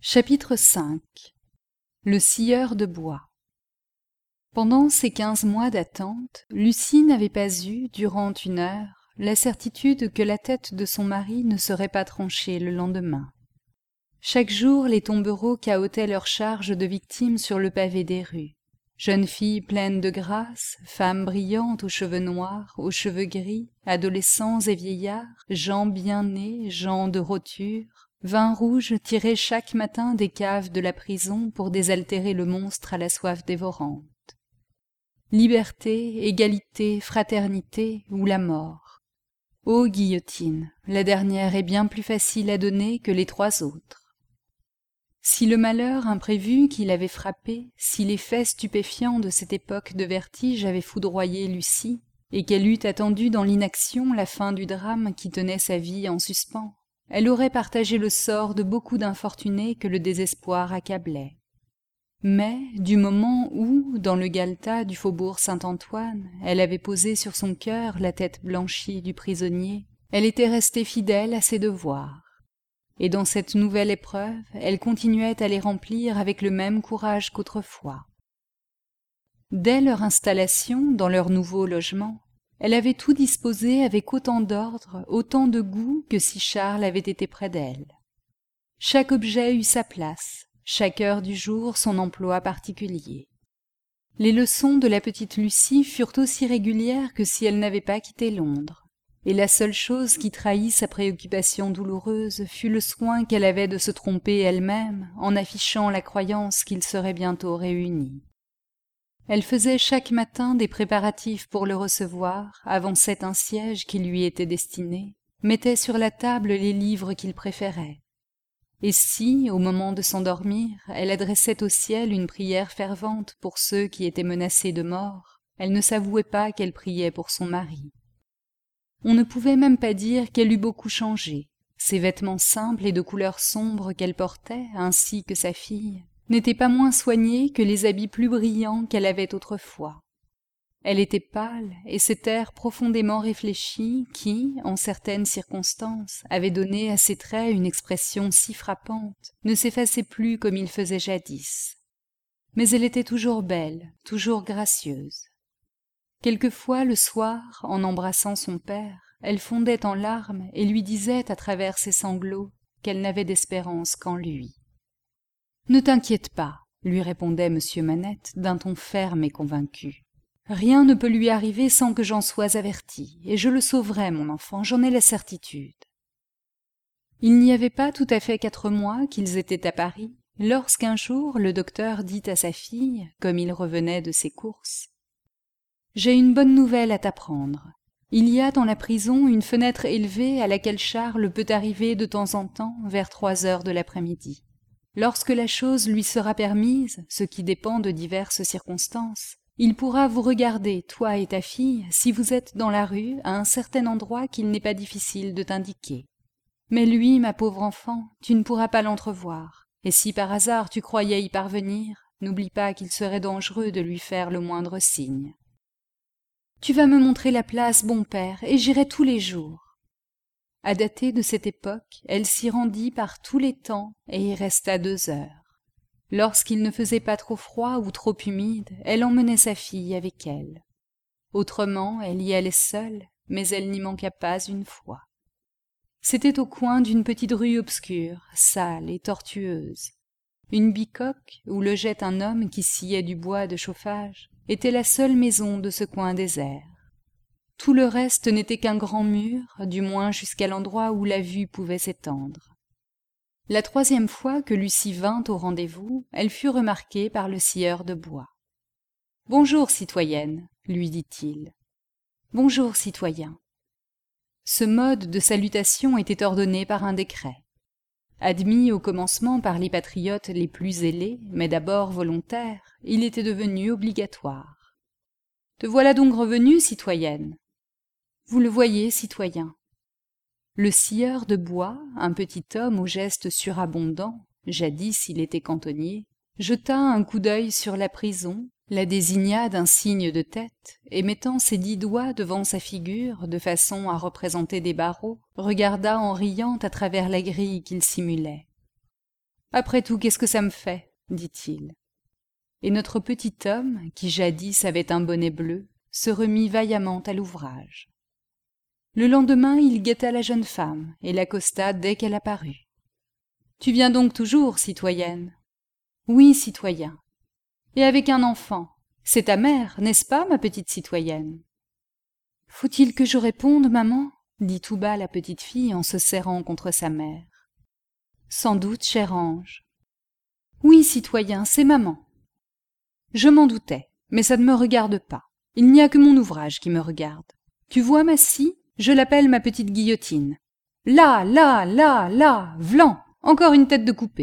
Chapitre 5. Le scieur de bois. Pendant ces 15 mois d'attente, Lucie n'avait pas eu, durant une heure, la certitude que la tête de son mari ne serait pas tranchée le lendemain. Chaque jour, les tombereaux cahotaient leur charge de victimes sur le pavé des rues. Jeunes filles pleines de grâce, femmes brillantes aux cheveux noirs, aux cheveux gris, adolescents et vieillards, gens bien nés, gens de roture, vin rouge tiré chaque matin des caves de la prison pour désaltérer le monstre à la soif dévorante. Liberté, égalité, fraternité ou la mort. Ô guillotine, la dernière est bien plus facile à donner que les 3 autres. Si le malheur imprévu qui l'avait frappé, si les faits stupéfiants de cette époque de vertige avaient foudroyé Lucie, et qu'elle eût attendu dans l'inaction la fin du drame qui tenait sa vie en suspens, elle aurait partagé le sort de beaucoup d'infortunés que le désespoir accablait. Mais, du moment où, dans le galetas du faubourg Saint-Antoine, elle avait posé sur son cœur la tête blanchie du prisonnier, elle était restée fidèle à ses devoirs. Et dans cette nouvelle épreuve, elle continuait à les remplir avec le même courage qu'autrefois. Dès leur installation dans leur nouveau logement, elle avait tout disposé avec autant d'ordre, autant de goût que si Charles avait été près d'elle. Chaque objet eut sa place, chaque heure du jour son emploi particulier. Les leçons de la petite Lucie furent aussi régulières que si elle n'avait pas quitté Londres. Et la seule chose qui trahit sa préoccupation douloureuse fut le soin qu'elle avait de se tromper elle-même en affichant la croyance qu'ils seraient bientôt réunis. Elle faisait chaque matin des préparatifs pour le recevoir, avançait un siège qui lui était destiné, mettait sur la table les livres qu'il préférait. Et si, au moment de s'endormir, elle adressait au ciel une prière fervente pour ceux qui étaient menacés de mort, elle ne s'avouait pas qu'elle priait pour son mari. On ne pouvait même pas dire qu'elle eût beaucoup changé. Ses vêtements simples et de couleur sombre qu'elle portait, ainsi que sa fille, n'étaient pas moins soignés que les habits plus brillants qu'elle avait autrefois. Elle était pâle, et cet air profondément réfléchi qui, en certaines circonstances, avait donné à ses traits une expression si frappante, ne s'effaçait plus comme il faisait jadis. Mais elle était toujours belle, toujours gracieuse. Quelquefois, le soir, en embrassant son père, elle fondait en larmes et lui disait à travers ses sanglots qu'elle n'avait d'espérance qu'en lui. « Ne t'inquiète pas, » lui répondait M. Manette d'un ton ferme et convaincu. « Rien ne peut lui arriver sans que j'en sois averti, et je le sauverai, mon enfant, j'en ai la certitude. » Il n'y avait pas tout à fait 4 mois qu'ils étaient à Paris, lorsqu'un jour le docteur dit à sa fille, comme il revenait de ses courses, « J'ai une bonne nouvelle à t'apprendre. Il y a dans la prison une fenêtre élevée à laquelle Charles peut arriver de temps en temps vers 3 heures de l'après-midi. Lorsque la chose lui sera permise, ce qui dépend de diverses circonstances, il pourra vous regarder, toi et ta fille, si vous êtes dans la rue, à un certain endroit qu'il n'est pas difficile de t'indiquer. Mais lui, ma pauvre enfant, tu ne pourras pas l'entrevoir, et si par hasard tu croyais y parvenir, n'oublie pas qu'il serait dangereux de lui faire le moindre signe. Tu vas me montrer la place, bon père, et j'irai tous les jours. » À dater de cette époque, elle s'y rendit par tous les temps et y resta 2 heures. Lorsqu'il ne faisait pas trop froid ou trop humide, elle emmenait sa fille avec elle. Autrement, elle y allait seule, mais elle n'y manqua pas une fois. C'était au coin d'une petite rue obscure, sale et tortueuse. Une bicoque, où logeait un homme qui sciait du bois de chauffage, était la seule maison de ce coin désert. Tout le reste n'était qu'un grand mur, du moins jusqu'à l'endroit où la vue pouvait s'étendre. La 3e fois que Lucie vint au rendez-vous, elle fut remarquée par le scieur de bois. « Bonjour, citoyenne, » lui dit-il. « Bonjour, citoyen. » Ce mode de salutation était ordonné par un décret. Admis au commencement par les patriotes les plus zélés, mais d'abord volontaires, il était devenu obligatoire. « Te voilà donc revenue, citoyenne. » « Vous le voyez, citoyen. » Le scieur de bois, un petit homme au geste surabondant, jadis il était cantonnier, jeta un coup d'œil sur la prison, la désigna d'un signe de tête, et mettant ses 10 doigts devant sa figure, de façon à représenter des barreaux, regarda en riant à travers la grille qu'il simulait. Après tout, qu'est-ce que ça me fait ? dit-il. Et notre petit homme, qui jadis avait un bonnet bleu, se remit vaillamment à l'ouvrage. Le lendemain, il guetta la jeune femme et l'accosta dès qu'elle apparut. « Tu viens donc toujours, citoyenne ?»« Oui, citoyen. Et avec un enfant. C'est ta mère, n'est-ce pas, ma petite citoyenne ?»« Faut-il que je réponde, maman ?» dit tout bas la petite fille en se serrant contre sa mère. « Sans doute, cher ange. »« Oui, citoyen, c'est maman. »« Je m'en doutais, mais ça ne me regarde pas. Il n'y a que mon ouvrage qui me regarde. Tu vois ma scie ? Je l'appelle ma petite guillotine. Là, là, là, là, vlan, encore une tête de coupée. »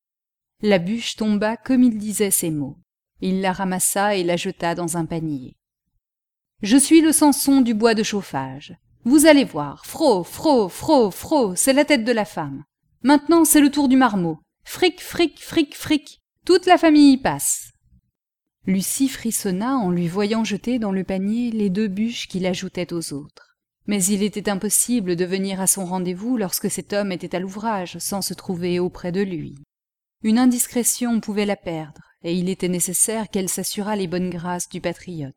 La bûche tomba comme il disait ces mots. Il la ramassa et la jeta dans un panier. « Je suis le Samson du bois de chauffage. Vous allez voir, fro, fro, fro, fro, c'est la tête de la femme. Maintenant, c'est le tour du marmot. Fric, fric, fric, fric, toute la famille y passe. » Lucie frissonna en lui voyant jeter dans le panier les 2 bûches qu'il ajoutait aux autres. Mais il était impossible de venir à son rendez-vous lorsque cet homme était à l'ouvrage sans se trouver auprès de lui. Une indiscrétion pouvait la perdre, et il était nécessaire qu'elle s'assurât les bonnes grâces du patriote.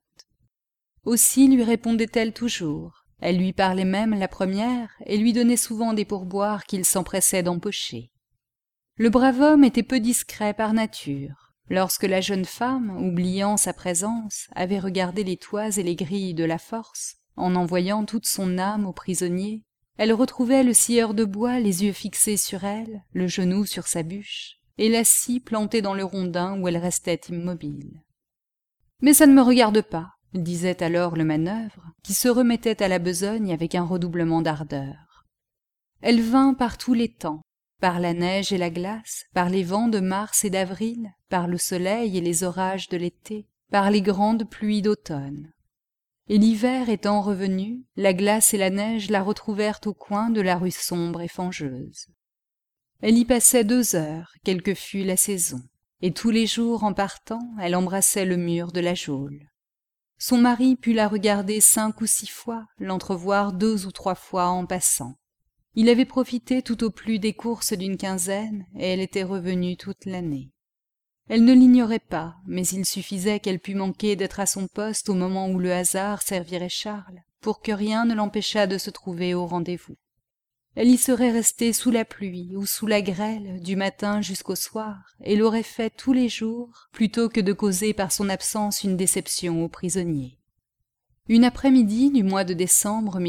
Aussi lui répondait-elle toujours. Elle lui parlait même la première et lui donnait souvent des pourboires qu'il s'empressait d'empocher. Le brave homme était peu discret par nature. Lorsque la jeune femme, oubliant sa présence, avait regardé les toits et les grilles de la force, en envoyant toute son âme au prisonnier, elle retrouvait le scieur de bois les yeux fixés sur elle, le genou sur sa bûche, et la scie plantée dans le rondin où elle restait immobile. « Mais ça ne me regarde pas, » disait alors le manœuvre, qui se remettait à la besogne avec un redoublement d'ardeur. Elle vint par tous les temps, par la neige et la glace, par les vents de mars et d'avril, par le soleil et les orages de l'été, par les grandes pluies d'automne. Et l'hiver étant revenu, la glace et la neige la retrouvèrent au coin de la rue sombre et fangeuse. Elle y passait 2 heures, quelle que fût la saison, et tous les jours en partant, elle embrassait le mur de la geôle. Son mari put la regarder 5 ou 6 fois, l'entrevoir 2 ou 3 fois en passant. Il avait profité tout au plus des courses d'une quinzaine, et elle était revenue toute l'année. Elle ne l'ignorait pas, mais il suffisait qu'elle pût manquer d'être à son poste au moment où le hasard servirait Charles, pour que rien ne l'empêchât de se trouver au rendez-vous. Elle y serait restée sous la pluie ou sous la grêle, du matin jusqu'au soir, et l'aurait fait tous les jours, plutôt que de causer par son absence une déception aux prisonniers. Une après-midi du mois de décembre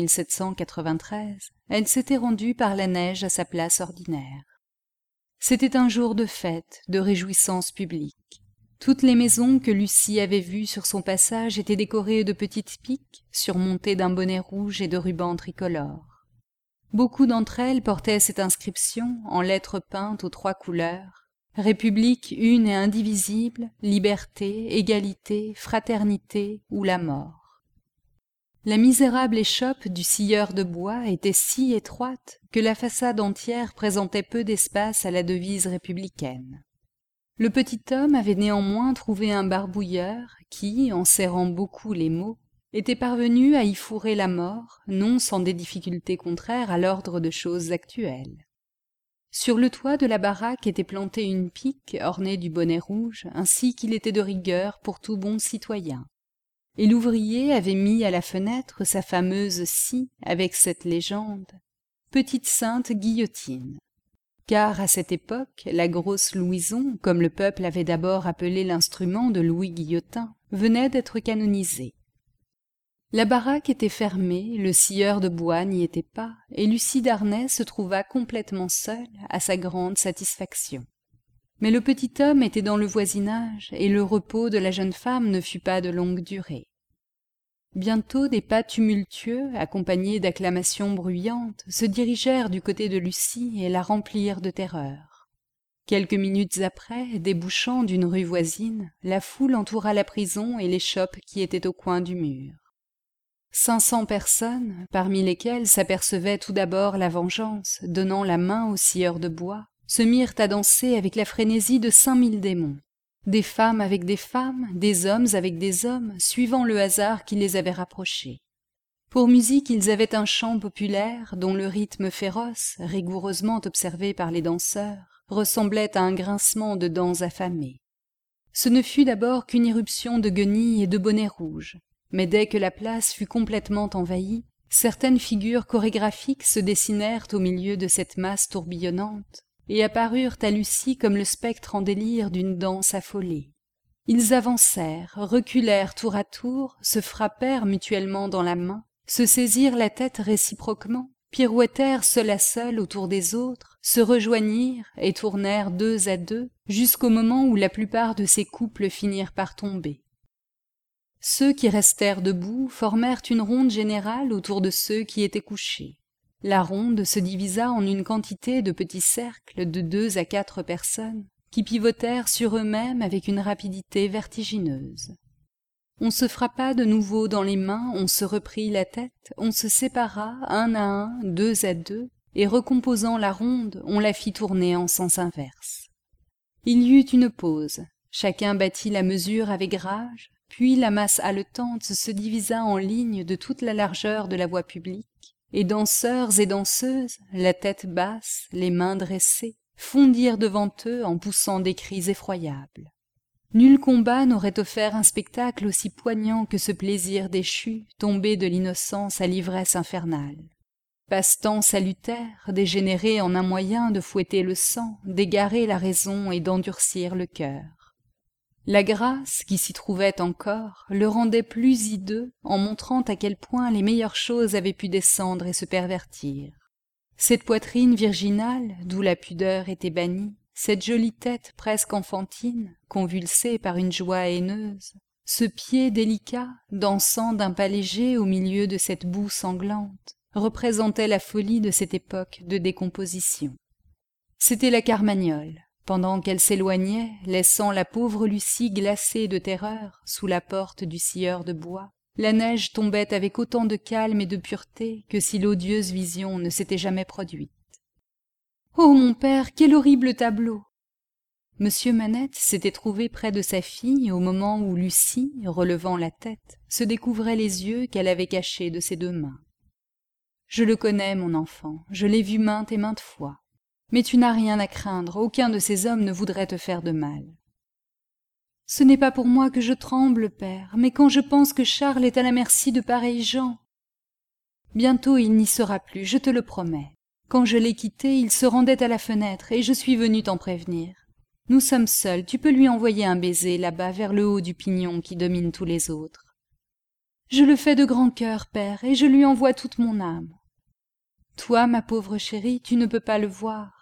1793, elle s'était rendue par la neige à sa place ordinaire. C'était un jour de fête, de réjouissance publique. Toutes les maisons que Lucie avait vues sur son passage étaient décorées de petites piques, surmontées d'un bonnet rouge et de rubans tricolores. Beaucoup d'entre elles portaient cette inscription, en lettres peintes aux 3 couleurs, « République une et indivisible, liberté, égalité, fraternité ou la mort ». La misérable échoppe du scieur de bois était si étroite que la façade entière présentait peu d'espace à la devise républicaine. Le petit homme avait néanmoins trouvé un barbouilleur qui, en serrant beaucoup les mots, était parvenu à y fourrer la mort, non sans des difficultés contraires à l'ordre de choses actuelles. Sur le toit de la baraque était plantée une pique ornée du bonnet rouge, ainsi qu'il était de rigueur pour tout bon citoyen. Et l'ouvrier avait mis à la fenêtre sa fameuse scie avec cette légende « Petite sainte guillotine ». Car à cette époque, la grosse Louison, comme le peuple avait d'abord appelé l'instrument de Louis Guillotin, venait d'être canonisée. La baraque était fermée, le scieur de bois n'y était pas, et Lucie Darnay se trouva complètement seule, à sa grande satisfaction. Mais le petit homme était dans le voisinage, et le repos de la jeune femme ne fut pas de longue durée. Bientôt des pas tumultueux, accompagnés d'acclamations bruyantes, se dirigèrent du côté de Lucie et la remplirent de terreur. Quelques minutes après, débouchant d'une rue voisine, la foule entoura la prison et l'échoppe qui était au coin du mur. 500 personnes, parmi lesquelles s'apercevait tout d'abord la vengeance, donnant la main au scieur de bois, se mirent à danser avec la frénésie de 5000 démons. Des femmes avec des femmes, des hommes avec des hommes, suivant le hasard qui les avait rapprochés. Pour musique, ils avaient un chant populaire dont le rythme féroce, rigoureusement observé par les danseurs, ressemblait à un grincement de dents affamées. Ce ne fut d'abord qu'une irruption de guenilles et de bonnets rouges, mais dès que la place fut complètement envahie, certaines figures chorégraphiques se dessinèrent au milieu de cette masse tourbillonnante et apparurent à Lucie comme le spectre en délire d'une danse affolée. Ils avancèrent, reculèrent tour à tour, se frappèrent mutuellement dans la main, se saisirent la tête réciproquement, pirouettèrent seul à seul autour des autres, se rejoignirent et tournèrent deux à deux, jusqu'au moment où la plupart de ces couples finirent par tomber. Ceux qui restèrent debout formèrent une ronde générale autour de ceux qui étaient couchés. La ronde se divisa en une quantité de petits cercles de 2 à 4 personnes, qui pivotèrent sur eux-mêmes avec une rapidité vertigineuse. On se frappa de nouveau dans les mains, on se reprit la tête, on se sépara un à un, 2 à 2, et recomposant la ronde, on la fit tourner en sens inverse. Il y eut une pause, chacun battit la mesure avec rage, puis la masse haletante se divisa en lignes de toute la largeur de la voie publique, et danseurs et danseuses, la tête basse, les mains dressées, fondirent devant eux en poussant des cris effroyables. Nul combat n'aurait offert un spectacle aussi poignant que ce plaisir déchu, tombé de l'innocence à l'ivresse infernale. Passe-temps salutaire, dégénéré en un moyen de fouetter le sang, d'égarer la raison et d'endurcir le cœur. La grâce, qui s'y trouvait encore, le rendait plus hideux en montrant à quel point les meilleures choses avaient pu descendre et se pervertir. Cette poitrine virginale, d'où la pudeur était bannie, cette jolie tête presque enfantine, convulsée par une joie haineuse, ce pied délicat, dansant d'un pas léger au milieu de cette boue sanglante, représentaient la folie de cette époque de décomposition. C'était la Carmagnole. Pendant qu'elle s'éloignait, laissant la pauvre Lucie glacée de terreur sous la porte du scieur de bois, la neige tombait avec autant de calme et de pureté que si l'odieuse vision ne s'était jamais produite. « Oh, mon père, quel horrible tableau !» Monsieur Manette s'était trouvé près de sa fille au moment où Lucie, relevant la tête, se découvrait les yeux qu'elle avait cachés de ses 2 mains. « Je le connais, mon enfant, je l'ai vu maintes et maintes fois. Mais tu n'as rien à craindre, aucun de ces hommes ne voudrait te faire de mal. »« Ce n'est pas pour moi que je tremble, père, mais quand je pense que Charles est à la merci de pareils gens. Bientôt il n'y sera plus, je te le promets. Quand je l'ai quitté, il se rendait à la fenêtre, et je suis venue t'en prévenir. Nous sommes seuls, tu peux lui envoyer un baiser là-bas vers le haut du pignon qui domine tous les autres. Je le fais de grand cœur, père, et je lui envoie toute mon âme. Toi, ma pauvre chérie, tu ne peux pas le voir.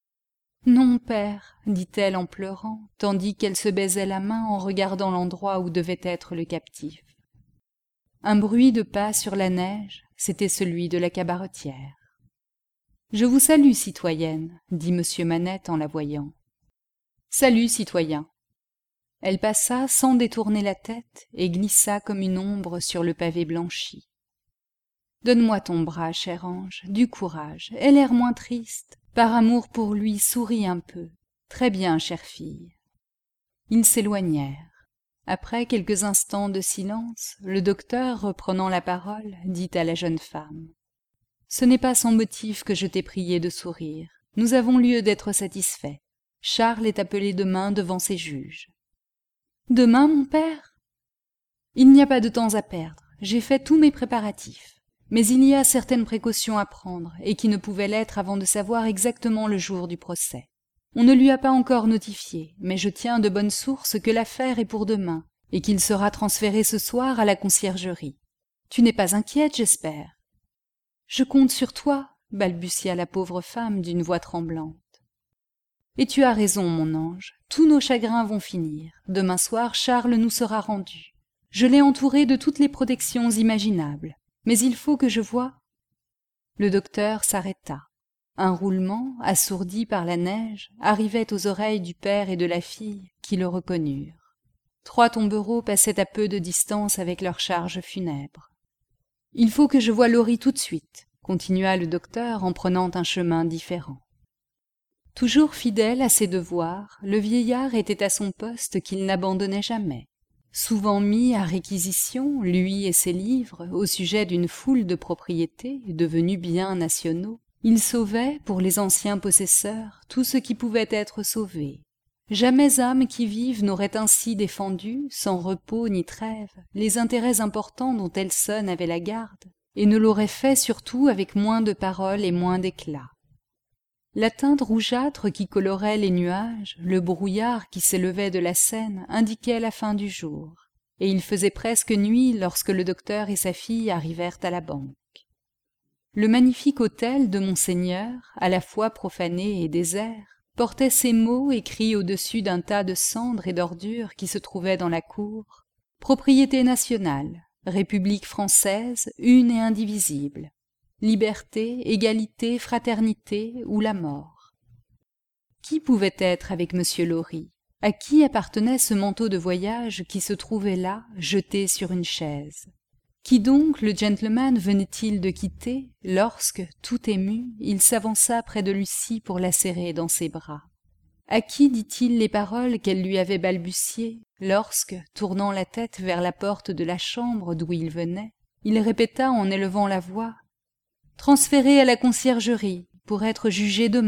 Non, père, dit-elle en pleurant, tandis qu'elle se baisait la main en regardant l'endroit où devait être le captif. Un bruit de pas sur la neige, c'était celui de la cabaretière. « Je vous salue, citoyenne, » dit monsieur Manette en la voyant. « Salut, citoyen. » Elle passa sans détourner la tête et glissa comme une ombre sur le pavé blanchi. « Donne-moi ton bras, cher ange, du courage, aie l'air moins triste. Par amour pour lui, souris un peu. Très bien, chère fille. » Ils s'éloignèrent. Après quelques instants de silence, le docteur, reprenant la parole, dit à la jeune femme. « Ce n'est pas sans motif que je t'ai prié de sourire. Nous avons lieu d'être satisfaits. Charles est appelé demain devant ses juges. »« Demain, mon père ? » ?»« Il n'y a pas de temps à perdre. J'ai fait tous mes préparatifs. Mais il y a certaines précautions à prendre, et qui ne pouvaient l'être avant de savoir exactement le jour du procès. On ne lui a pas encore notifié, mais je tiens de bonne source que l'affaire est pour demain, et qu'il sera transféré ce soir à la conciergerie. Tu n'es pas inquiète, j'espère. Je compte sur toi, balbutia la pauvre femme d'une voix tremblante. Et tu as raison, mon ange, tous nos chagrins vont finir. Demain soir, Charles nous sera rendu. Je l'ai entouré de toutes les protections imaginables. Mais il faut que je voie. » Le docteur s'arrêta. Un roulement, assourdi par la neige, arrivait aux oreilles du père et de la fille, qui le reconnurent. 3 tombereaux passaient à peu de distance avec leurs charges funèbres. « Il faut que je voie Laurie tout de suite, » continua le docteur en prenant un chemin différent. Toujours fidèle à ses devoirs, le vieillard était à son poste qu'il n'abandonnait jamais. Souvent mis à réquisition, lui et ses livres, au sujet d'une foule de propriétés, devenus biens nationaux, Il sauvait, pour les anciens possesseurs, tout ce qui pouvait être sauvé. Jamais âme qui vive n'aurait ainsi défendu, sans repos ni trêve, les intérêts importants dont Elson avait la garde, et ne l'aurait fait surtout avec moins de paroles et moins d'éclat. La teinte rougeâtre qui colorait les nuages, le brouillard qui s'élevait de la Seine indiquaient la fin du jour, et il faisait presque nuit lorsque le docteur et sa fille arrivèrent à la banque. Le magnifique hôtel de Monseigneur, à la fois profané et désert, portait ces mots écrits au-dessus d'un tas de cendres et d'ordures qui se trouvaient dans la cour: « Propriété nationale, République française, une et indivisible. Liberté, égalité, fraternité ou la mort. » Qui pouvait être avec M. Lorry? À qui appartenait ce manteau de voyage qui se trouvait là, jeté sur une chaise? Qui donc le gentleman venait-il de quitter lorsque, tout ému, il s'avança près de Lucie pour la serrer dans ses bras? À qui dit-il les paroles qu'elle lui avait balbutiées lorsque, tournant la tête vers la porte de la chambre d'où il venait, il répéta en élevant la voix: « Transféré à la conciergerie pour être jugé demain. »